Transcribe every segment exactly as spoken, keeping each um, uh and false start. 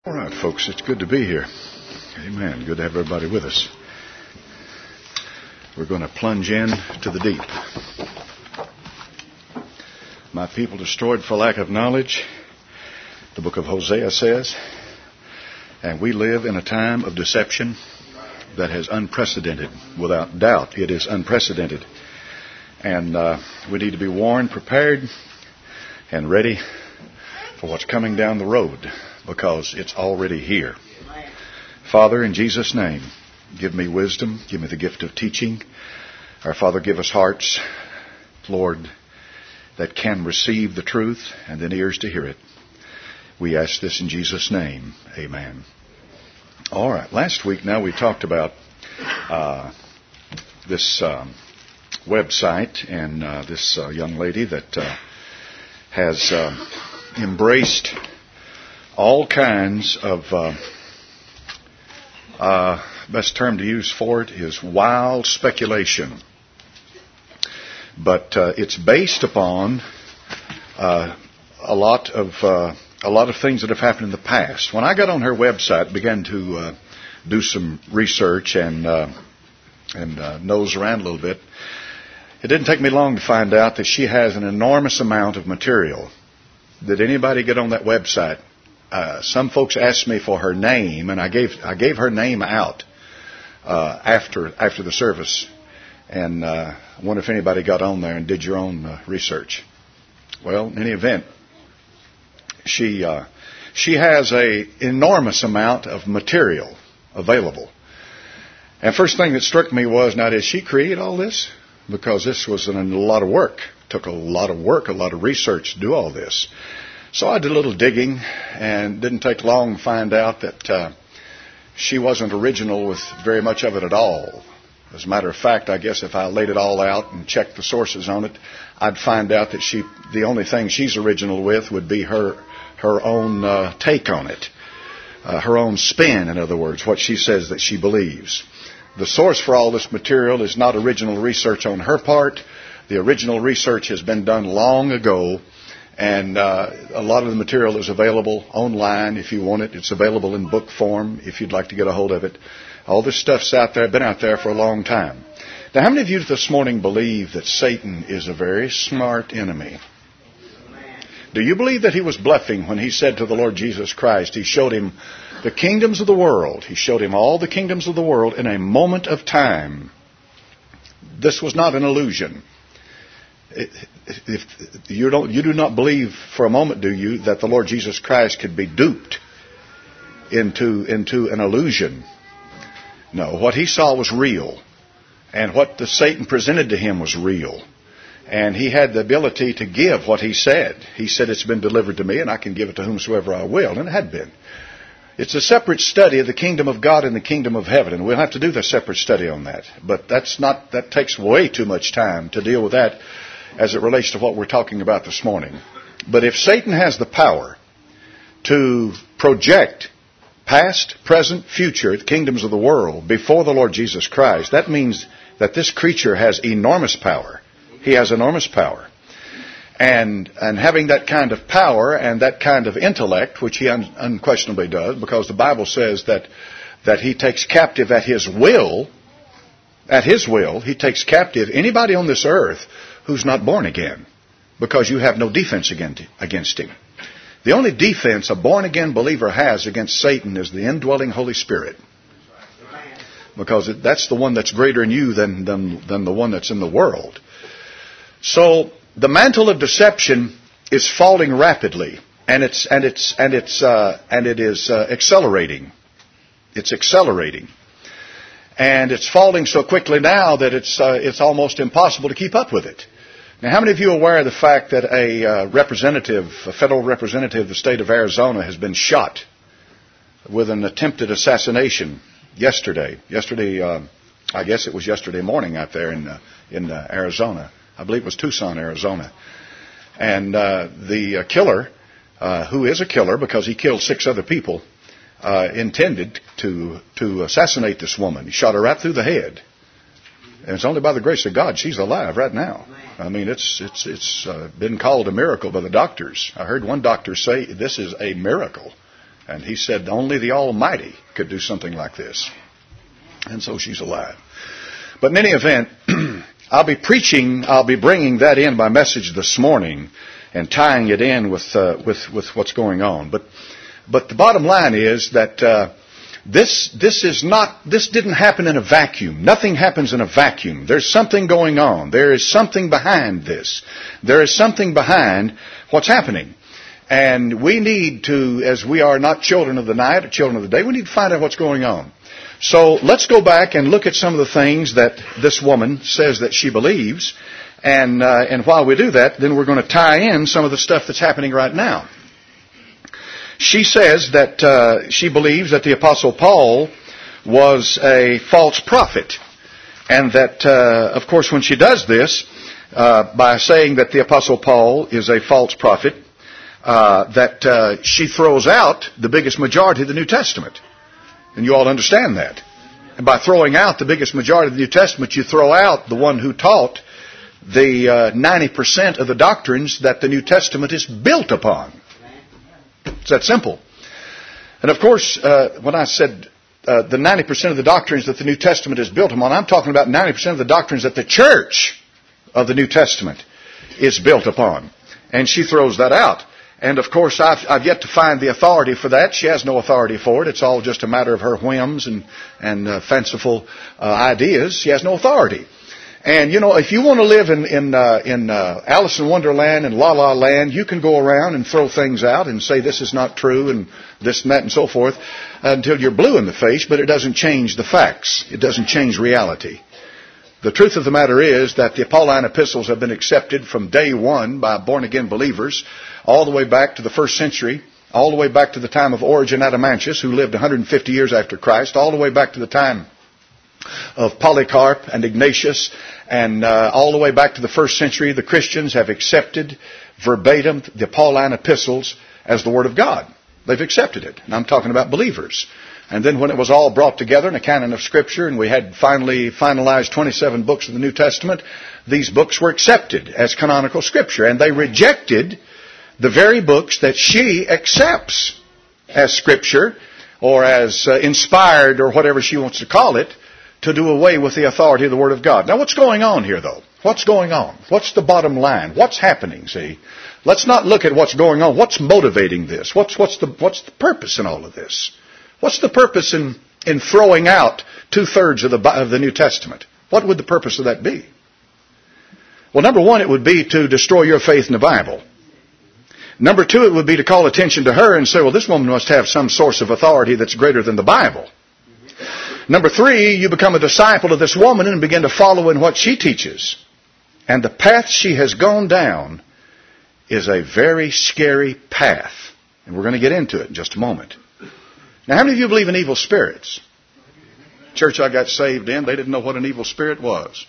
All right, folks, it's good to be here. Amen. Good to have everybody with us. We're going to plunge in to the deep. My people destroyed for lack of knowledge, the book of Hosea says, and we live in a time of deception that has unprecedented. Without doubt, it is unprecedented. And uh, we need to be warned, prepared, and ready for what's coming down the road, because it's already here. Father, in Jesus' name, give me wisdom. Give me the gift of teaching. Our Father, give us hearts, Lord, that can receive the truth and then ears to hear it. We ask this in Jesus' name. Amen. All right. Last week now we talked about uh, this um, website and uh, this uh, young lady that uh, has uh, embraced all kinds of, uh, uh, best term to use for it is wild speculation. But uh, it's based upon uh, a lot of uh, a lot of things that have happened in the past. When I got on her website, began to uh, do some research and uh, and uh, nose around a little bit, it didn't take me long to find out that she has an enormous amount of material. Did anybody get on that website? Uh, some folks asked me for her name, and I gave I gave her name out uh, after after the service, and uh, I wonder if anybody got on there and did your own uh, research. Well, in any event, she uh, she has a enormous amount of material available. And first thing that struck me was, now did she create all this? Because this was an, a lot of work. It took a lot of work, a lot of research to do all this. So I did a little digging, and it didn't take long to find out that uh, she wasn't original with very much of it at all. As a matter of fact, I guess if I laid it all out and checked the sources on it, I'd find out that she, the only thing she's original with would be her her own uh, take on it, uh, her own spin, in other words, what she says that she believes. The source for all this material is not original research on her part. The original research has been done long ago. And uh, a lot of the material is available online if you want it. It's available in book form if you'd like to get a hold of it. All this stuff's out there, been out there for a long time. Now, how many of you this morning believe that Satan is a very smart enemy? Do you believe that he was bluffing when he said to the Lord Jesus Christ, he showed him the kingdoms of the world. He showed him all the kingdoms of the world in a moment of time. This was not an illusion. If you don't, you do not believe for a moment, do you, that the Lord Jesus Christ could be duped into into an illusion? No, what he saw was real, and what the Satan presented to him was real, and he had the ability to give what he said. He said, "It's been delivered to me, and I can give it to whomsoever I will," and it had been. It's a separate study of the kingdom of God and the kingdom of heaven, and we'll have to do the separate study on that. But that's not that takes way too much time to deal with that as it relates to what we're talking about this morning. But if Satan has the power to project past, present, future kingdoms of the world before the Lord Jesus Christ, that means that this creature has enormous power. He has enormous power. And and having that kind of power and that kind of intellect, which he un- unquestionably does, because the Bible says that that he takes captive at his will, at his will, he takes captive anybody on this earth who's not born again, because you have no defense against him. The only defense a born-again believer has against Satan is the indwelling Holy Spirit, because that's the one that's greater in you than, than, than the one that's in the world. So the mantle of deception is falling rapidly, and it's and it's and it's uh, and it is uh, accelerating. It's accelerating. And it's falling so quickly now that it's uh, it's almost impossible to keep up with it. Now, how many of you are aware of the fact that a uh, representative, a federal representative of the state of Arizona has been shot with an attempted assassination yesterday? Yesterday, uh, I guess it was yesterday morning out there in uh, in uh, Arizona. I believe it was Tucson, Arizona. And uh, the uh, killer, uh, who is a killer because he killed six other people, Uh, intended to to assassinate this woman. He shot her right through the head, and it's only by the grace of God she's alive right now. I mean, it's it's it's uh, been called a miracle by the doctors. I heard one doctor say this is a miracle. And he said only the Almighty could do something like this. And so she's alive. But in any event, I'll be preaching, I'll be bringing that in by message this morning and tying it in with uh, with with what's going on. But but the bottom line is that uh, this this is not this didn't happen in a vacuum. Nothing happens in a vacuum. There's something going on. There is something behind this. There is something behind what's happening. And we need to, as we are not children of the night or children of the day, we need to find out what's going on. So let's go back and look at some of the things that this woman says that she believes. And uh, and while we do that, then we're going to tie in some of the stuff that's happening right now. She says that uh, she believes that the Apostle Paul was a false prophet. And that, uh, of course, when she does this, uh, by saying that the Apostle Paul is a false prophet, uh, that uh, she throws out the biggest majority of the New Testament. And you all understand that. And by throwing out the biggest majority of the New Testament, you throw out the one who taught the uh, ninety percent of the doctrines that the New Testament is built upon. It's that simple. And of course, uh, when I said uh, the ninety percent of the doctrines that the New Testament is built upon, I'm talking about ninety percent of the doctrines that the church of the New Testament is built upon. And she throws that out. And of course, I've, I've yet to find the authority for that. She has no authority for it. It's all just a matter of her whims and, and uh, fanciful uh, ideas. She has no authority. And, you know, if you want to live in in, uh, in uh, Alice in Wonderland and La La Land, you can go around and throw things out and say this is not true and this and that and so forth until you're blue in the face, but it doesn't change the facts. It doesn't change reality. The truth of the matter is that the Pauline epistles have been accepted from day one by born-again believers all the way back to the first century, all the way back to the time of Origen Adamantius, who lived one hundred fifty years after Christ, all the way back to the time of Polycarp and Ignatius, and uh, all the way back to the first century. The Christians have accepted verbatim the Pauline epistles as the Word of God. They've accepted it. And I'm talking about believers. And then when it was all brought together in a canon of Scripture, and we had finally finalized twenty-seven books of the New Testament, these books were accepted as canonical Scripture. And they rejected the very books that she accepts as Scripture, or as uh, inspired, or whatever she wants to call it, to do away with the authority of the Word of God. Now, what's going on here, though? What's going on? What's the bottom line? What's happening, see? Let's not look at what's going on. What's motivating this? What's, what's, the, what's the purpose in all of this? What's the purpose in, in throwing out two-thirds of the, of the New Testament? What would the purpose of that be? Well, number one, it would be to destroy your faith in the Bible. Number two, it would be to call attention to her and say, well, this woman must have some source of authority that's greater than the Bible. Number three, you become a disciple of this woman and begin to follow in what she teaches. And the path she has gone down is a very scary path. And we're going to get into it in just a moment. Now, how many of you believe in evil spirits? Church I got saved in, they didn't know what an evil spirit was.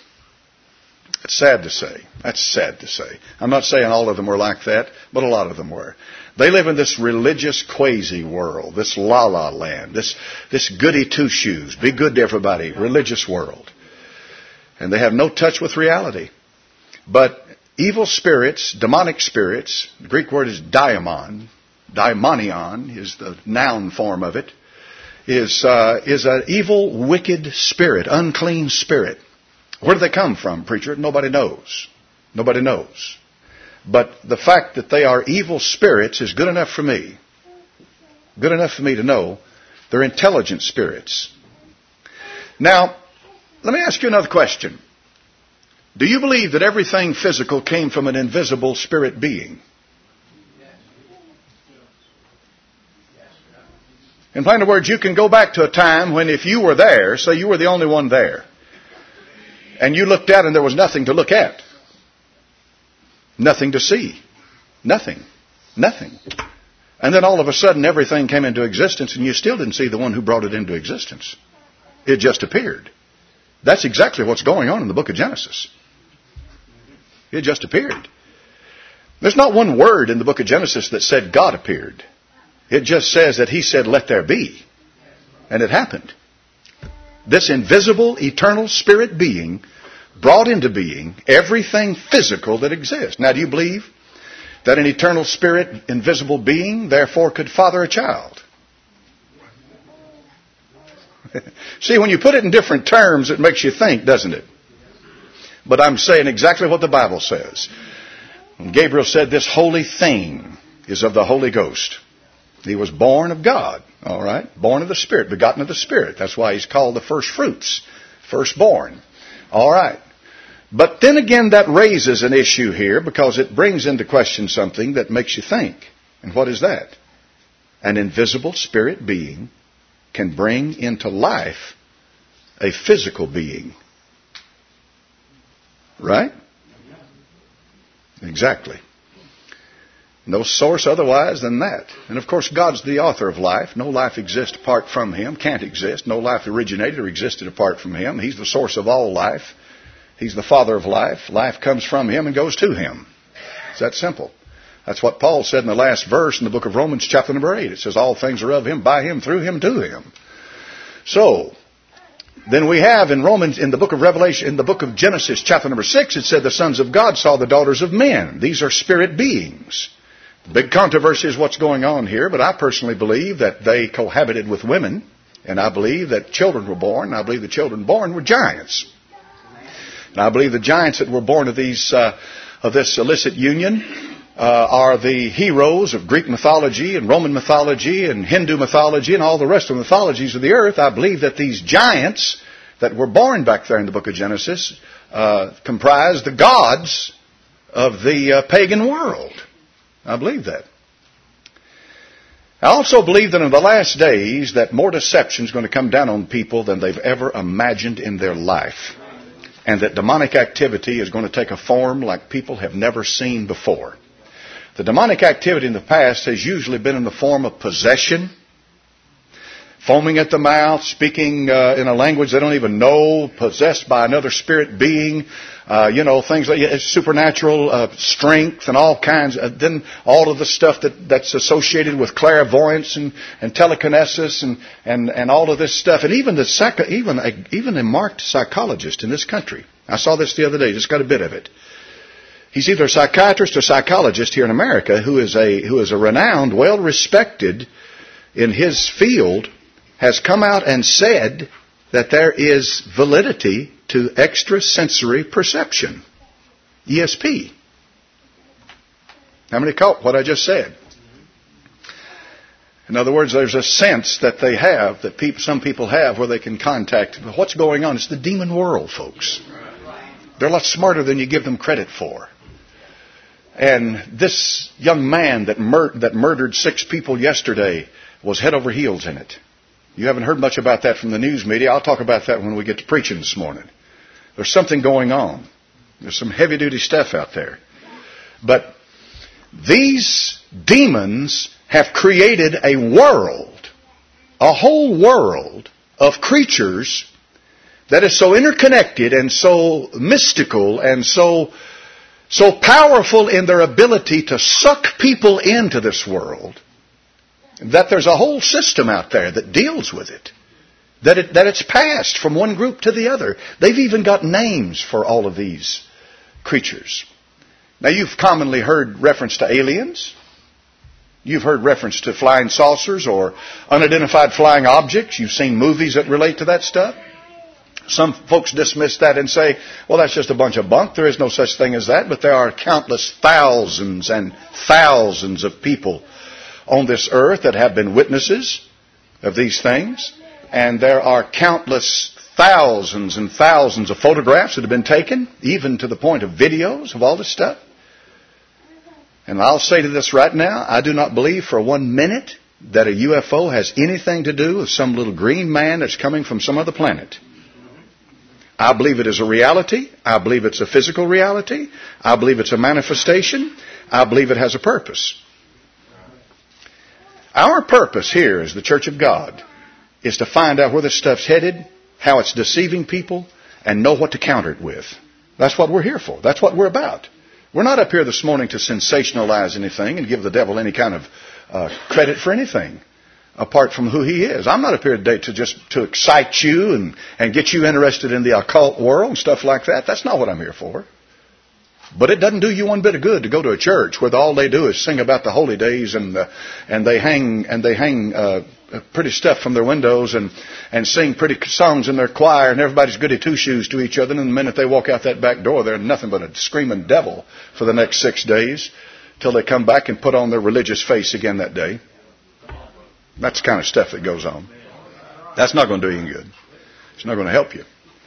It's sad to say. That's sad to say. I'm not saying all of them were like that, but a lot of them were. They live in this religious quasi world, this la la land, this, this goody two-shoes, be good to everybody, religious world. And they have no touch with reality. But evil spirits, demonic spirits, the Greek word is daimon, daimonion is the noun form of it, is, uh, is an evil, wicked spirit, unclean spirit. Where do they come from, preacher? Nobody knows. Nobody knows. But the fact that they are evil spirits is good enough for me. Good enough for me to know they're intelligent spirits. Now, let me ask you another question. Do you believe that everything physical came from an invisible spirit being? In plain words, you can go back to a time when if you were there, say you were the only one there, and you looked out and there was nothing to look at. Nothing to see. Nothing. Nothing. And then all of a sudden everything came into existence and you still didn't see the one who brought it into existence. It just appeared. That's exactly what's going on in the book of Genesis. It just appeared. There's not one word in the book of Genesis that said God appeared. It just says that He said, let there be. And it happened. This invisible, eternal spirit being brought into being everything physical that exists. Now, do you believe that an eternal spirit, invisible being, therefore could father a child. See, when you put it in different terms, it makes you think, doesn't it? But I'm saying exactly what the Bible says. When Gabriel said, this holy thing is of the Holy Ghost. He was born of God, all right? Born of the Spirit, begotten of the Spirit. That's why he's called the first fruits, firstborn. All right. But then again, that raises an issue here because it brings into question something that makes you think. And what is that? An invisible spirit being can bring into life a physical being. Right? Exactly. No source otherwise than that. And of course, God's the author of life. No life exists apart from Him, can't exist. No life originated or existed apart from Him. He's the source of all life. He's the Father of life. Life comes from Him and goes to Him. It's that simple. That's what Paul said in the last verse in the book of Romans, chapter number eight. It says, all things are of Him, by Him, through Him, to Him. So, then we have in Romans, in the book of Revelation, in the book of Genesis, chapter number six, it said the sons of God saw the daughters of men. These are spirit beings. The big controversy is what's going on here, but I personally believe that they cohabited with women, and I believe that children were born, and I believe the children born were giants. And I believe the giants that were born of these uh, of this illicit union uh, are the heroes of Greek mythology and Roman mythology and Hindu mythology and all the rest of the mythologies of the earth. I believe that these giants that were born back there in the book of Genesis uh, comprise the gods of the uh, pagan world. I believe that. I also believe that in the last days that more deception is going to come down on people than they've ever imagined in their life. And that demonic activity is going to take a form like people have never seen before. The demonic activity in the past has usually been in the form of possession, foaming at the mouth, speaking uh, in a language they don't even know, possessed by another spirit being, uh, you know, things like uh, supernatural uh, strength and all kinds. Uh, then all of the stuff that, that's associated with clairvoyance and, and telekinesis and, and, and all of this stuff. And even the psycho, even a, even a marked psychologist in this country. I saw this the other day. Just got a bit of it. He's either a psychiatrist or psychologist here in America who is a who is a renowned, well respected in his field, has come out and said that there is validity to extrasensory perception, E S P. How many caught what I just said? In other words, there's a sense that they have, that people, some people have, where they can contact. What's going on? It's the demon world, folks. They're a lot smarter than you give them credit for. And this young man that, mur- that murdered six people yesterday was head over heels in it. You haven't heard much about that from the news media. I'll talk about that when we get to preaching this morning. There's something going on. There's some heavy-duty stuff out there. But these demons have created a world, a whole world of creatures that is so interconnected and so mystical and so, so powerful in their ability to suck people into this world, that there's a whole system out there that deals with it. That it, that it's passed from one group to the other. They've even got names for all of these creatures. Now, you've commonly heard reference to aliens. You've heard reference to flying saucers or unidentified flying objects. You've seen movies that relate to that stuff. Some folks dismiss that and say, well, that's just a bunch of bunk. There is no such thing as that. But there are countless thousands and thousands of people on this earth that have been witnesses of these things. And there are countless thousands and thousands of photographs that have been taken, even to the point of videos of all this stuff. And I'll say to this right now, I do not believe for one minute that a U F O has anything to do with some little green man that's coming from some other planet. I believe it is a reality. I believe it's a physical reality. I believe it's a manifestation. I believe it has a purpose. Our purpose here as the Church of God is to find out where this stuff's headed, how it's deceiving people, and know what to counter it with. That's what we're here for. That's what we're about. We're not up here this morning to sensationalize anything and give the devil any kind of uh, credit for anything apart from who he is. I'm not up here today to just to excite you and, and get you interested in the occult world and stuff like that. That's not what I'm here for. But it doesn't do you one bit of good to go to a church where all they do is sing about the holy days and uh, and they hang and they hang uh, pretty stuff from their windows and and sing pretty songs in their choir and everybody's goody two shoes to each other. And the minute they walk out that back door, they're nothing but a screaming devil for the next six days till they come back and put on their religious face again that day. That's the kind of stuff that goes on. That's not going to do you any good. It's not going to help you.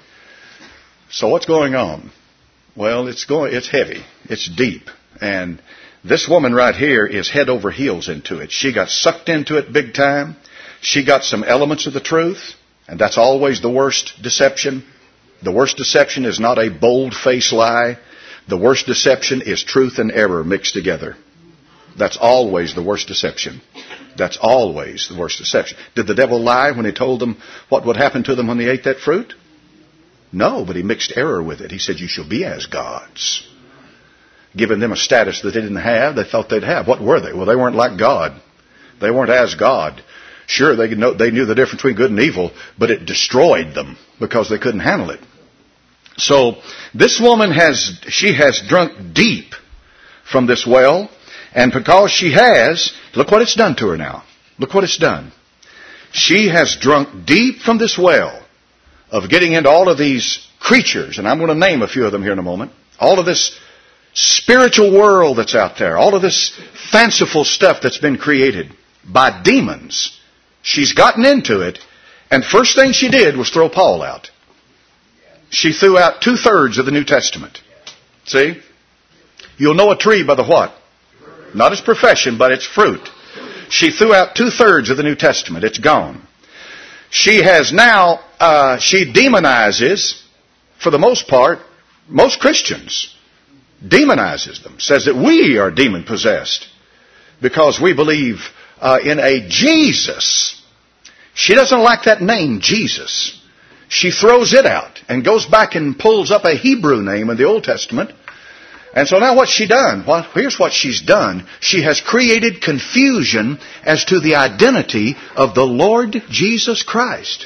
So what's going on? Well, it's going, it's heavy. It's deep. And this woman right here is head over heels into it. She got sucked into it big time. She got some elements of the truth. And that's always the worst deception. The worst deception is not a bold-faced lie. The worst deception is truth and error mixed together. That's always the worst deception. That's always the worst deception. Did the devil lie when he told them what would happen to them when they ate that fruit? No, but he mixed error with it. He said, you shall be as gods. Giving them a status that they didn't have, they thought they'd have. What were they? Well, they weren't like God. They weren't as God. Sure, they, know, they knew the difference between good and evil, but it destroyed them because they couldn't handle it. So this woman has, she has drunk deep from this well, and because she has, look what it's done to her now. Look what it's done. She has drunk deep from this well of getting into all of these creatures, and I'm going to name a few of them here in a moment, all of this spiritual world that's out there, all of this fanciful stuff that's been created by demons. She's gotten into it, and first thing she did was throw Paul out. She threw out two-thirds of the New Testament. See? You'll know a tree by the what? Not its profession, but its fruit. She threw out two-thirds of the New Testament. It's gone. She has now, uh, she demonizes, for the most part, most Christians. Demonizes them. Says that we are demon-possessed because we believe uh, in a Jesus. She doesn't like that name, Jesus. She throws it out and goes back and pulls up a Hebrew name in the Old Testament. And so now what's she done? Well, here's what she's done. She has created confusion as to the identity of the Lord Jesus Christ.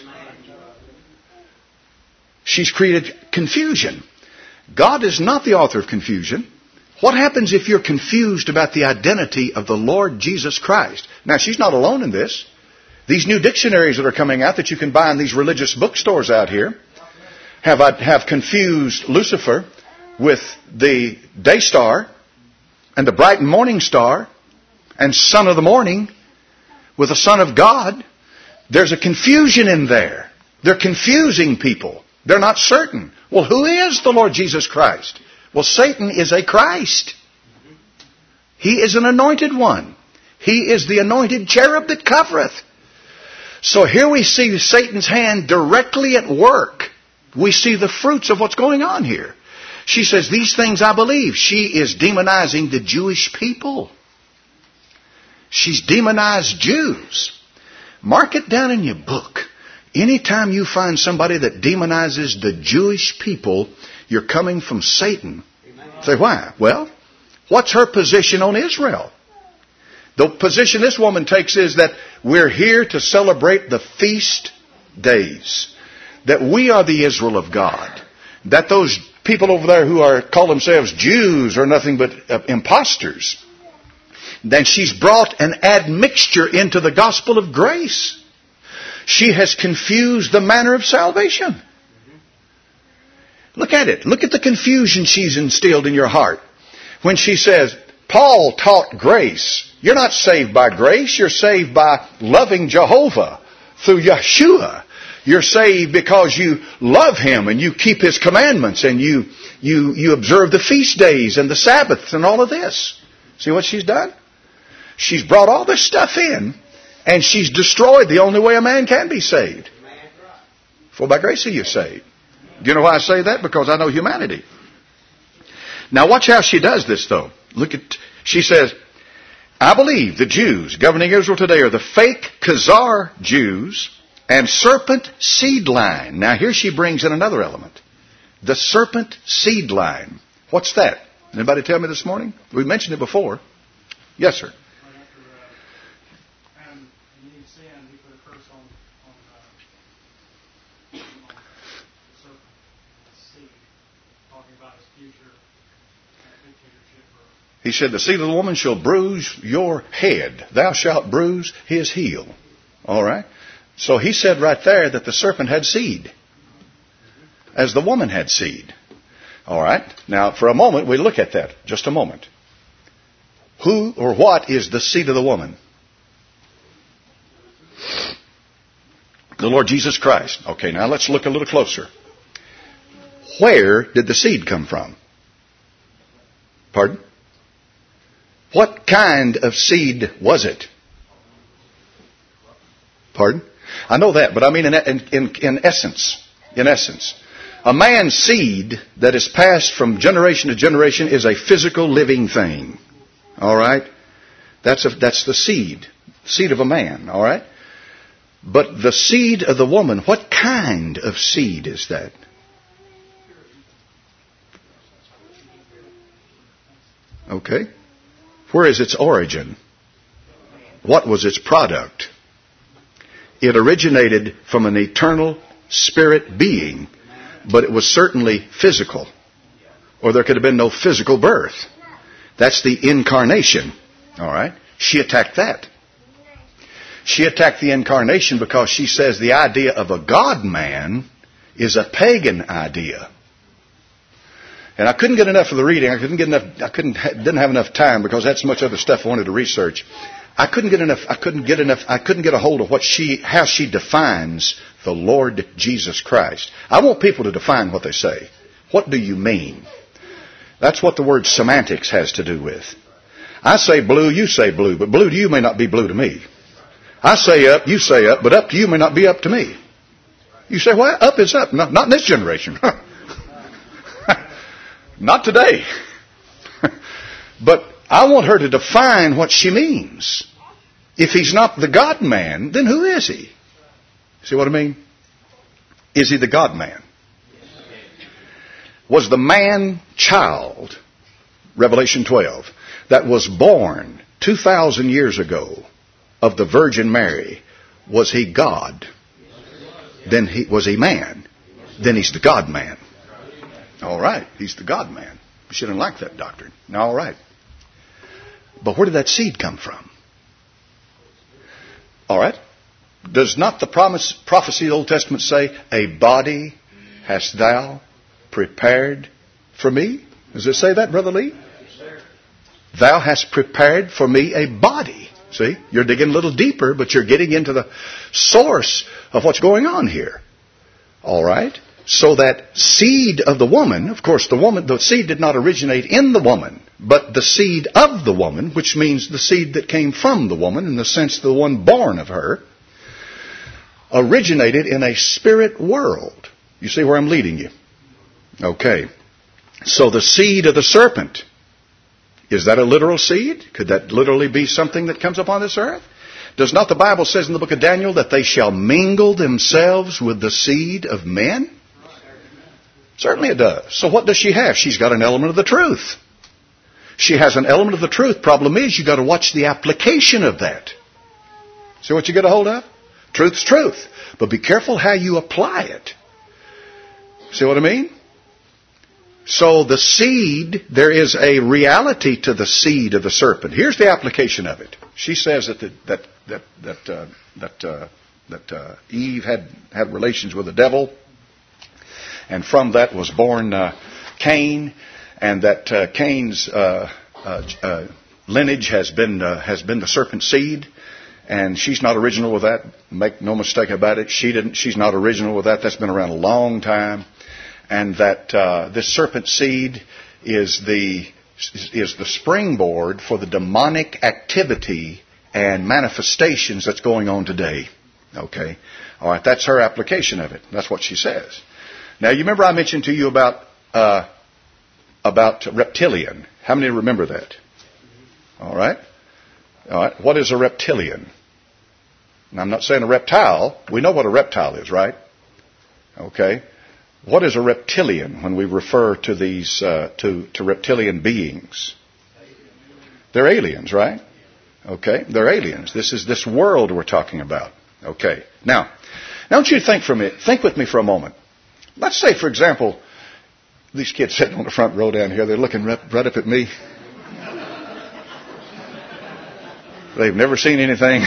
She's created confusion. God is not the author of confusion. What happens if you're confused about the identity of the Lord Jesus Christ? Now, she's not alone in this. These new dictionaries that are coming out that you can buy in these religious bookstores out here have, have confused Lucifer with the day star and the bright and morning star and son of the morning with the Son of God. There's a confusion in there. They're confusing people. They're not certain. Well, who is the Lord Jesus Christ? Well, Satan is a Christ. He is an anointed one. He is the anointed cherub that covereth. So here we see Satan's hand directly at work. We see the fruits of what's going on here. She says, these things I believe. She is demonizing the Jewish people. She's demonized Jews. Mark it down in your book. Anytime you find somebody that demonizes the Jewish people, you're coming from Satan. Say, why? Well, what's her position on Israel? The position this woman takes is that we're here to celebrate the feast days. That we are the Israel of God. That those people over there who are call themselves Jews are nothing but uh, imposters. Then she's brought an admixture into the gospel of grace. She has confused the manner of salvation. Look at it. Look at the confusion she's instilled in your heart. When she says, Paul taught grace. You're not saved by grace. You're saved by loving Jehovah through Yeshua. You're saved because you love Him and you keep His commandments and you, you, you observe the feast days and the Sabbaths and all of this. See what she's done? She's brought all this stuff in and she's destroyed the only way a man can be saved. For by grace are you saved. Do you know why I say that? Because I know humanity. Now watch how she does this though. Look at, she says, I believe the Jews governing Israel today are the fake Khazar Jews and serpent seed line. Now here she brings in another element. The serpent seed line. What's that? Anybody tell me this morning? We mentioned it before. Yes, sir. He said, the seed of the woman shall bruise your head. Thou shalt bruise his heel. All right? So he said right there that the serpent had seed, as the woman had seed. All right? Now, for a moment, we look at that. Just a moment. Who or what is the seed of the woman? The Lord Jesus Christ. Okay, now let's look a little closer. Where did the seed come from? Pardon? What kind of seed was it? Pardon? I know that, but I mean in, in, in essence. In essence. A man's seed that is passed from generation to generation is a physical living thing. All right? That's, a, that's the seed. Seed of a man. All right? But the seed of the woman, what kind of seed is that? Okay. Where is its origin? What was its product? It originated from an eternal spirit being, but it was certainly physical, or there could have been no physical birth. That's the incarnation. All right? She attacked that. She attacked the incarnation because she says the idea of a God-man is a pagan idea. And I couldn't get enough of the reading. I couldn't get enough. I couldn't didn't have enough time because I had so much other stuff I wanted to research. I couldn't get enough. I couldn't get enough. I couldn't get a hold of what she, how she defines the Lord Jesus Christ. I want people to define what they say. What do you mean? That's what the word semantics has to do with. I say blue, you say blue, but blue to you may not be blue to me. I say up, you say up, but up to you may not be up to me. You say, well, up is up. Not, not in this generation. Not today. But I want her to define what she means. If he's not the God-man, then who is he? See what I mean? Is he the God-man? Was the man-child, Revelation twelve, that was born two thousand years ago of the Virgin Mary, was he God? Then he was he man? Then he's the God-man. All right, he's the God-man. You shouldn't like that doctrine. Now, all right. But where did that seed come from? All right. Does not the promise, prophecy of the Old Testament say, a body hast thou prepared for me? Does it say that, Brother Lee? Yes, thou hast prepared for me a body. See, you're digging a little deeper, but you're getting into the source of what's going on here. All right. So that seed of the woman, of course, the woman, the seed did not originate in the woman, but the seed of the woman, which means the seed that came from the woman, in the sense the one born of her, originated in a spirit world. You see where I'm leading you? Okay. So the seed of the serpent, is that a literal seed? Could that literally be something that comes upon this earth? Does not the Bible says in the book of Daniel that they shall mingle themselves with the seed of men? Certainly it does. So what does she have? She's got an element of the truth. She has an element of the truth. Problem is, you've got to watch the application of that. See what you get a hold of? Truth's truth. But be careful how you apply it. See what I mean? So the seed, there is a reality to the seed of the serpent. Here's the application of it. She says that the, that that that uh, that uh, that uh, Eve had had relations with the devil. And from that was born uh, Cain, and that uh, Cain's uh, uh, uh, lineage has been uh, has been the serpent seed, and she's not original with that. Make no mistake about it. She didn't. She's not original with that. That's been around a long time, and that uh, this serpent seed is the is the springboard for the demonic activity and manifestations that's going on today. Okay, all right. That's her application of it. That's what she says. Now, you remember I mentioned to you about uh, about reptilian. How many remember that? All right. All right. What is a reptilian? Now, I'm not saying a reptile. We know what a reptile is, right? Okay. What is a reptilian when we refer to these uh, to to reptilian beings? They're aliens, right? Okay. They're aliens. This is this world we're talking about. Okay. Now, I want you to think for a minute. Think with me for a moment. Let's say, for example, These kids sitting on the front row down here, they're looking right, right up at me. They've never seen anything.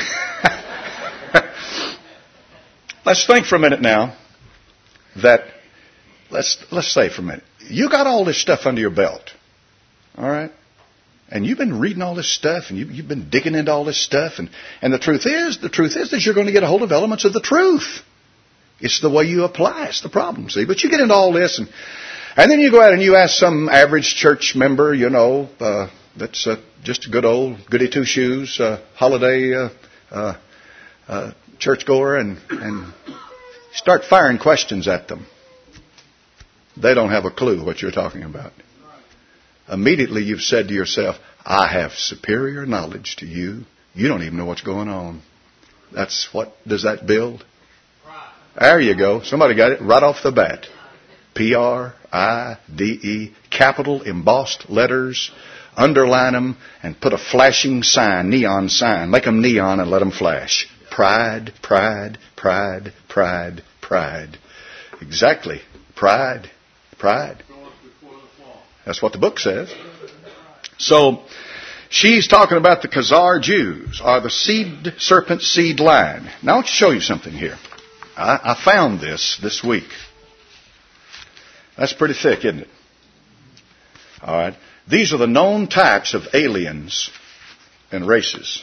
Let's think for a minute now that, let's, let's say for a minute, you got all this stuff under your belt. All right? And you've been reading all this stuff, and you, you've been digging into all this stuff. And, and the truth is, the truth is that you're going to get a hold of elements of the truth. It's the way you apply. It's the problem, see? But you get into all this, and, and then you go out and you ask some average church member, you know, uh, that's uh, just a good old goody two-shoes, uh, holiday uh, uh, uh, churchgoer, and, and start firing questions at them. They don't have a clue what you're talking about. Immediately you've said to yourself, I have superior knowledge to you. You don't even know what's going on. That's what does that build? There you go. Somebody got it right off the bat. P R I D E, capital embossed letters. Underline them and put a flashing sign, neon sign. Make them neon and let them flash. Pride, pride, pride, pride, pride. Exactly. Pride, pride. That's what the book says. So, she's talking about the Khazar Jews, or the seed serpent seed line. Now, I want to show you something here. I, I found this this week. That's pretty thick, isn't it? All right. These are the known types of aliens and races.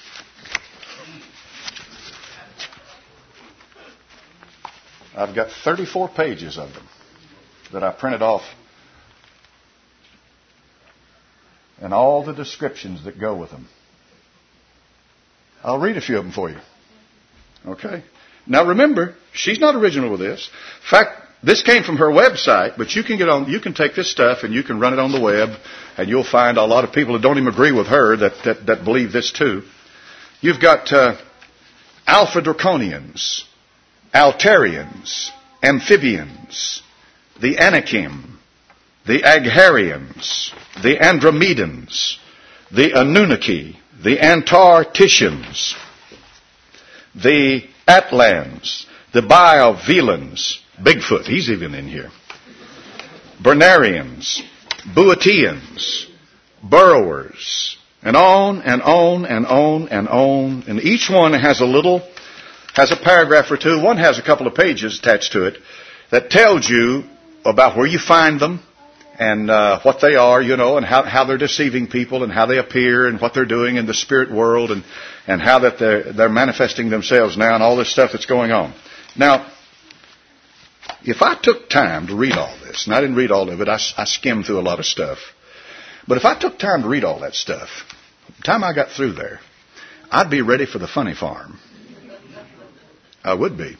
I've got thirty-four pages of them that I printed off. And all the descriptions that go with them. I'll read a few of them for you. Okay? Now remember, she's not original with this. In fact, this came from her website, but you can get on, you can take this stuff and you can run it on the web, and you'll find a lot of people that don't even agree with her that, that, that believe this too. You've got uh, Alpha Draconians, Altarians, Amphibians, the Anakim, the Agharians, the Andromedans, the Anunnaki, the Antarcticians, the Atlans, the Biovelans, Bigfoot, he's even in here, Bernarians, Boeotians, Burrowers, and on and on and on and on. And each one has a little, has a paragraph or two. One has a couple of pages attached to it that tells you about where you find them, and uh, what they are, you know, and how, how they're deceiving people, and how they appear, and what they're doing in the spirit world, and, and how that they're, they're manifesting themselves now, and all this stuff that's going on. Now, if I took time to read all this, and I didn't read all of it, I, I skimmed through a lot of stuff, but if I took time to read all that stuff, by the time I got through there, I'd be ready for the funny farm. I would be.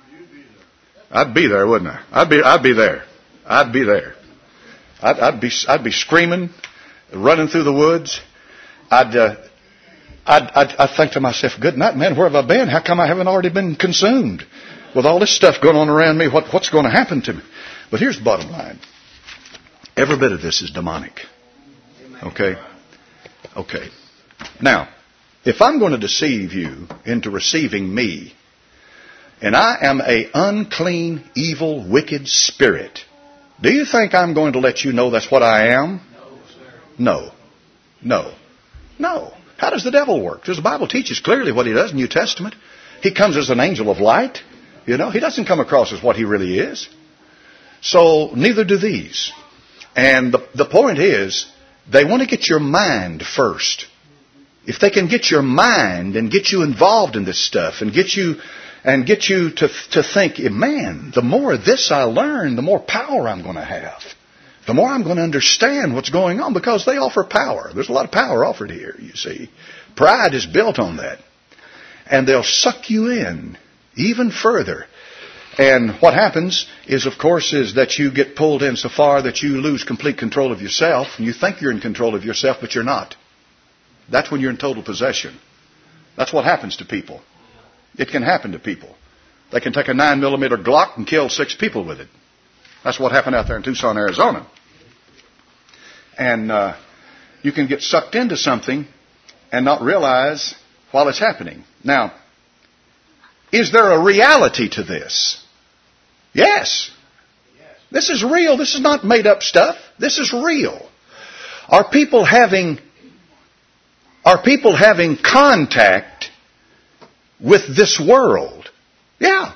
I'd be there, wouldn't I? I'd be, I'd be there. I'd be there. I'd, I'd be, I'd be screaming, running through the woods. I'd, uh, I'd, I'd, I'd think to myself, good night, man, where have I been? How come I haven't already been consumed with all this stuff going on around me? What, what's going to happen to me? But here's the bottom line. Every bit of this is demonic. Okay? Okay. Now, if I'm going to deceive you into receiving me, and I am a unclean, evil, wicked spirit, do you think I'm going to let you know that's what I am? No, sir. No. No. No. How does the devil work? Because the Bible teaches clearly what he does in the New Testament. He comes as an angel of light. You know, he doesn't come across as what he really is. So neither do these. And the, the point is, they want to get your mind first. If they can get your mind and get you involved in this stuff and get you and get you to to think, man, the more of this I learn, the more power I'm going to have. The more I'm going to understand what's going on, because they offer power. There's a lot of power offered here, you see. Pride is built on that. And they'll suck you in even further. And what happens is, of course, is that you get pulled in so far that you lose complete control of yourself. And you think you're in control of yourself, but you're not. That's when you're in total possession. That's what happens to people. It can happen to people. They can take a nine millimeter Glock and kill six people with it. That's what happened out there in Tucson, Arizona. And uh, you can get sucked into something and not realize while it's happening. Now, is there a reality to this? Yes. This is real. This is not made up stuff. This is real. Are people having, are people having contact with this world? Yeah.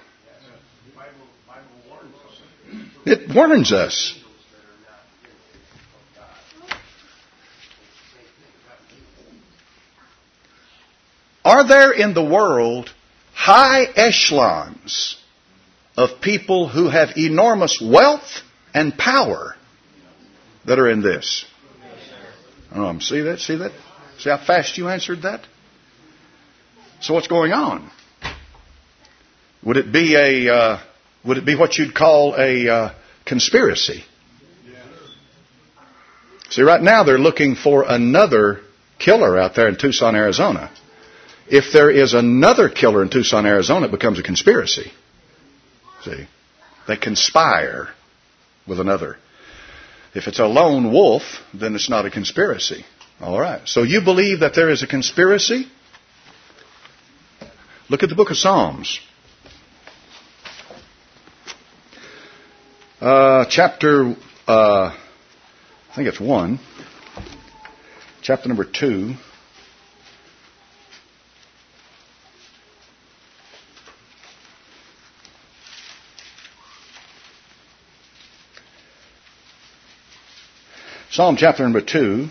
It warns us. Are there in the world high echelons of people who have enormous wealth and power that are in this? Oh, see that? See that? See how fast you answered that? So what's going on? Would it be a uh, would it be what you'd call a uh, conspiracy? See, right now they're looking for another killer out there in Tucson, Arizona. If there is another killer in Tucson, Arizona, it becomes a conspiracy. See, they conspire with another. If it's a lone wolf, then it's not a conspiracy. All right. So you believe that there is a conspiracy? Look at the book of Psalms. Uh, chapter, uh, I think it's one. Chapter number two. Psalm chapter number two,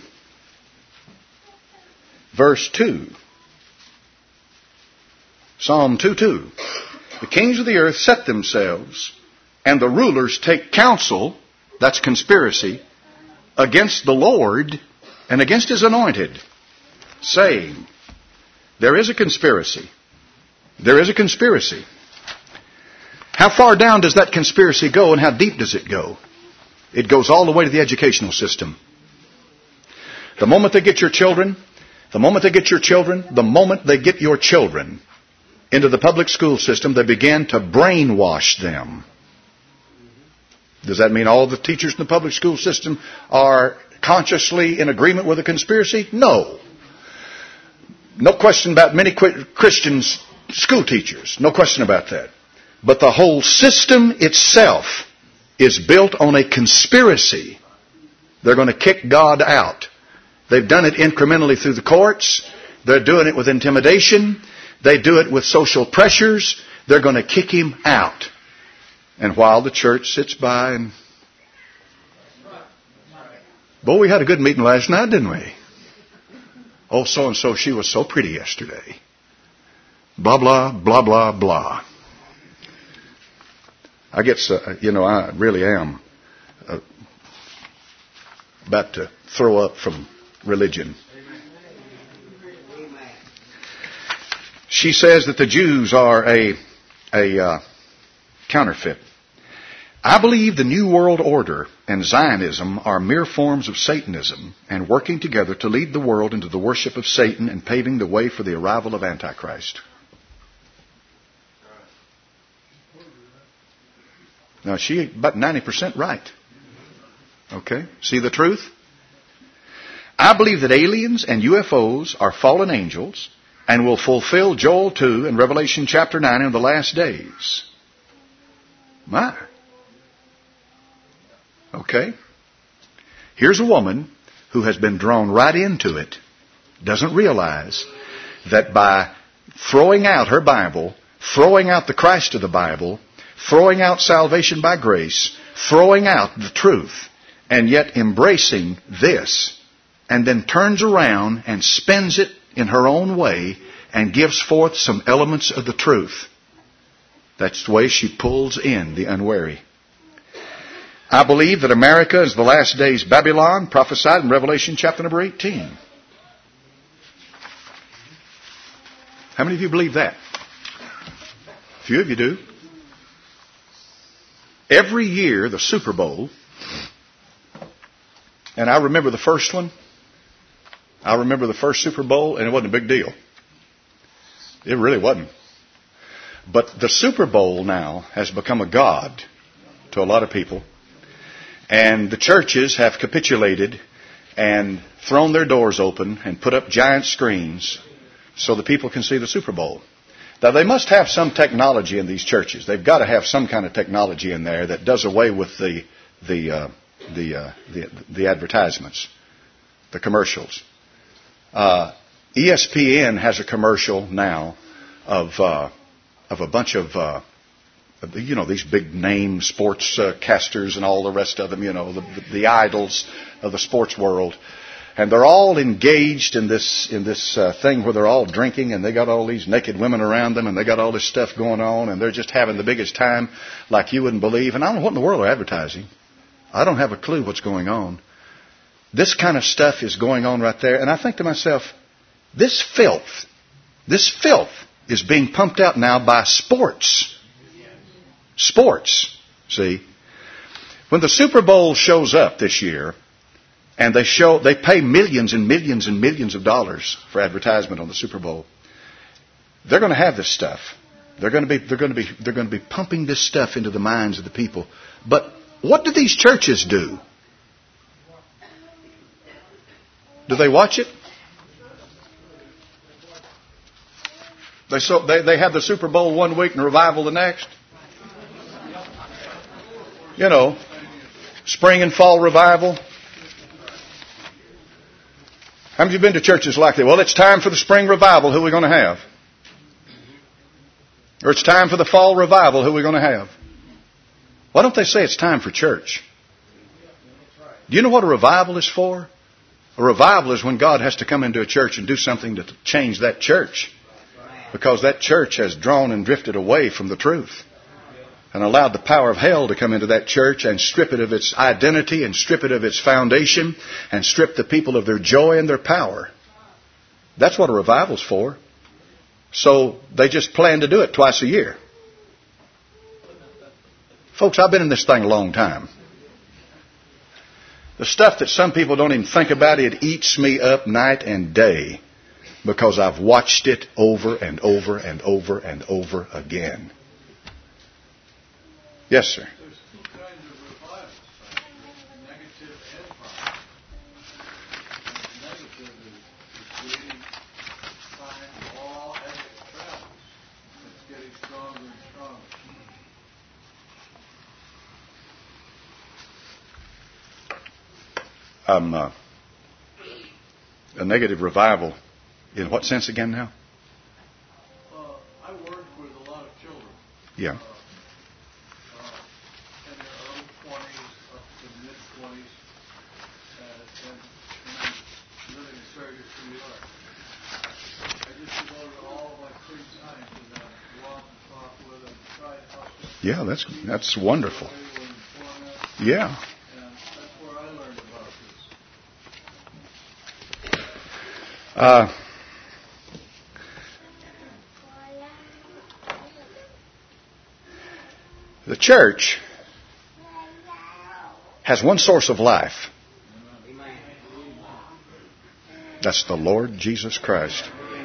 verse two. Psalm two two. The kings of the earth set themselves, and the rulers take counsel, that's conspiracy, against the Lord and against His anointed, saying, there is a conspiracy. There is a conspiracy. How far down does that conspiracy go, and how deep does it go? It goes all the way to the educational system. The moment they get your children, the moment they get your children, the moment they get your children into the public school system, they begin to brainwash them. Does that mean all the teachers in the public school system are consciously in agreement with a conspiracy? No. No question about many Christians, school teachers. No question about that. But the whole system itself is built on a conspiracy. They're going to kick God out. They've done it incrementally through the courts. They're doing it with intimidation. They do it with social pressures. They're going to kick Him out. And while the church sits by and... Boy, we had a good meeting last night, didn't we? Oh, so-and-so, she was so pretty yesterday. Blah, blah, blah, blah, blah. I guess, uh, you know, I really am uh, about to throw up from religion. She says that the Jews are a, a uh, counterfeit. I believe the New World Order and Zionism are mere forms of Satanism and working together to lead the world into the worship of Satan and paving the way for the arrival of Antichrist. Now, she about ninety percent right. Okay? See the truth? I believe that aliens and U F Os are fallen angels and will fulfill Joel two and Revelation chapter nine in the last days. My. Okay? Here's a woman who has been drawn right into it, doesn't realize that by throwing out her Bible, throwing out the Christ of the Bible, throwing out salvation by grace, throwing out the truth, and yet embracing this, and then turns around and spends it in her own way and gives forth some elements of the truth. That's the way she pulls in the unwary. I believe that America is the last days Babylon, prophesied in Revelation chapter number eighteen. How many of you believe that? A few of you do. Every year, the Super Bowl, and I remember the first one. I remember the first Super Bowl, and it wasn't a big deal. It really wasn't. But the Super Bowl now has become a god to a lot of people. And the churches have capitulated and thrown their doors open and put up giant screens so the people can see the Super Bowl. Now, they must have some technology in these churches. They've got to have some kind of technology in there that does away with the the uh, the, uh, the the advertisements, the commercials. Uh, E S P N has a commercial now of uh, of a bunch of uh, you know, these big name sports uh, casters and all the rest of them, you know, the, the idols of the sports world. And they're all engaged in this in this uh, thing where they're all drinking, and they got all these naked women around them, and they got all this stuff going on, and they're just having the biggest time like you wouldn't believe. And I don't know what in the world they're advertising. I don't have a clue what's going on. This kind of stuff is going on right there. And I think to myself, this filth, this filth is being pumped out now by sports. Sports, see. When the Super Bowl shows up this year, and they show, they pay millions and millions and millions of dollars for advertisement on the Super Bowl. They're going to have this stuff. They're going to be, they're going to be, they're going to be pumping this stuff into the minds of the people. But what do these churches do? Do they watch it? They so they they have the Super Bowl one week and revival the next. You know, spring and fall revival. How many of you been to churches like that? Well, it's time for the spring revival. Who are we going to have? Or it's time for the fall revival. Who are we going to have? Why don't they say it's time for church? Do you know what a revival is for? A revival is when God has to come into a church and do something to change that church. Because that church has drawn and drifted away from the truth. And allowed the power of hell to come into that church and strip it of its identity and strip it of its foundation and strip the people of their joy and their power. That's what a revival's for. So they just plan to do it twice a year. Folks, I've been in this thing a long time. The stuff that some people don't even think about, it eats me up night and day because I've watched it over and over and over and over again. Yes, sir. There's two kinds of revivals, negative and positive. Negative is, is creating sign all as it travels. It's getting stronger and stronger. Um, uh, a negative revival. In what sense again now? Uh, I work with a lot of children. Yeah. Uh, in their early twenties up to mid-twenties, uh, and, and living in Syracuse, New York. I just devoted all of my free time to them, go out and talk with them, try to help them. Yeah, that's that's wonderful. Yeah. And that's where I learned about this. Uh, the church has one source of life. That's the Lord Jesus Christ.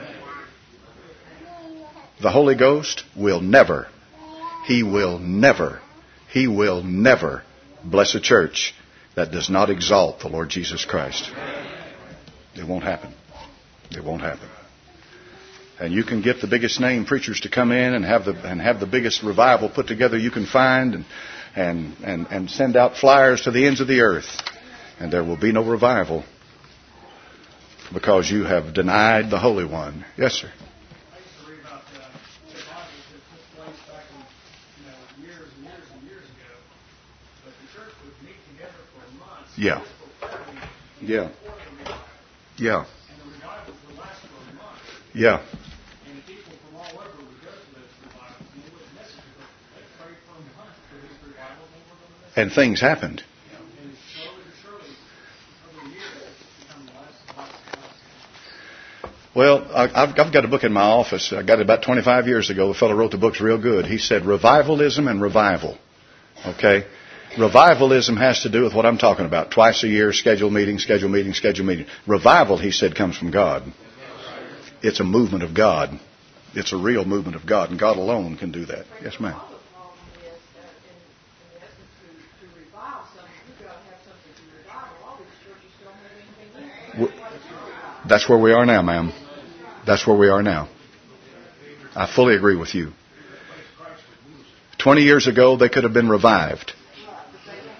The Holy Ghost will never, He will never, He will never bless a church that does not exalt the Lord Jesus Christ. It won't happen. It won't happen. And you can get the biggest name preachers to come in and have the and have the biggest revival put together you can find, and and and, and send out flyers to the ends of the earth, and there will be no revival because you have denied the Holy One. Yes, sir. I used to read about uh, revivals that took place back in, you know, years and years and years ago. But the church would meet together for months. Yeah. Yeah. Yeah. And the revivals would last for a month. Yeah. And the people from all over would go to those revivals, and they wouldn't miss it because they prayed for months for these revivals, and they weren't going to miss it. And things happened. You know, and slowly but surely, over the years, it's become less and less and less. Well, I've, I've got a book in my office. I got it about twenty-five years ago. The fellow wrote the book's real good. He said revivalism and revival. Okay? Revivalism has to do with what I'm talking about. Twice a year, schedule meeting, schedule meeting, schedule meeting. Revival, he said, comes from God. It's a movement of God. It's a real movement of God, and God alone can do that. Yes, ma'am. The problem is that in, in essence, to, to revive something, you've got to have something to revive. All these churches don't have anything there. That's where we are now, ma'am. That's where we are now. I fully agree with you. Twenty years ago, they could have been revived.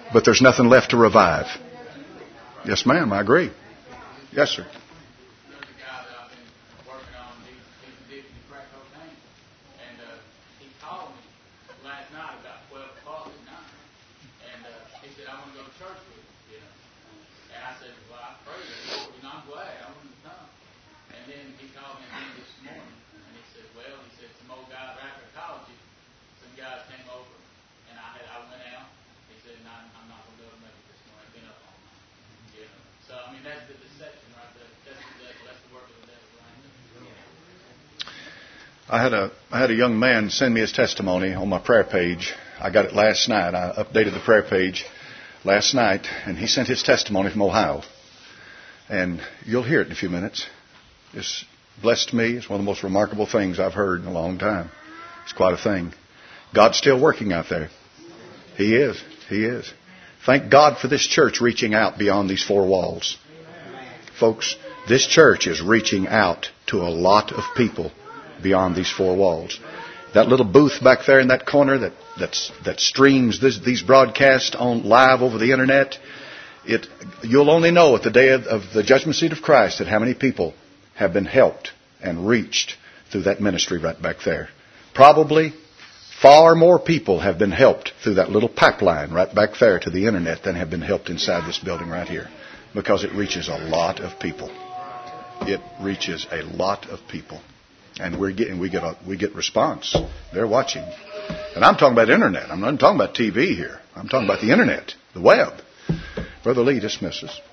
but there's nothing left to revive. Yes, ma'am, I agree. Yes, sir. There's a guy that I've been working on. He's, he's addicted to crack cocaine. And uh, he called me last night about twelve o'clock at night. And uh, he said, I want to go to church with you. You know? And I said, well, I pray the Lord. You know, I'm glad. I want to come. And then he called me again this morning. And he said, well, he said, some old guys after college, some guys came over. And I had I went out. He said, no, I'm not going to go to make it this morning. I've been up all night. You know? So, I mean, that's the deception right there. That's the devil. That's the work of the devil right there. I had a I had a young man send me his testimony on my prayer page. I got it last night. I updated the prayer page last night, and he sent his testimony from Ohio. And you'll hear it in a few minutes. It's blessed me. It's one of the most remarkable things I've heard in a long time. It's quite a thing. God's still working out there. He is. He is. Thank God for this church reaching out beyond these four walls. Folks, this church is reaching out to a lot of people beyond these four walls. That little booth back there in that corner that that's, that streams this, these broadcasts on live over the internet, it you'll only know at the day of, of the judgment seat of Christ that how many people have been helped and reached through that ministry right back there. Probably far more people have been helped through that little pipeline right back there to the internet than have been helped inside this building right here, because it reaches a lot of people. It reaches a lot of people, and we're getting we get a, we get response. They're watching, and I'm talking about internet. I'm not talking about T V here. I'm talking about the internet, the web. Brother Lee dismisses.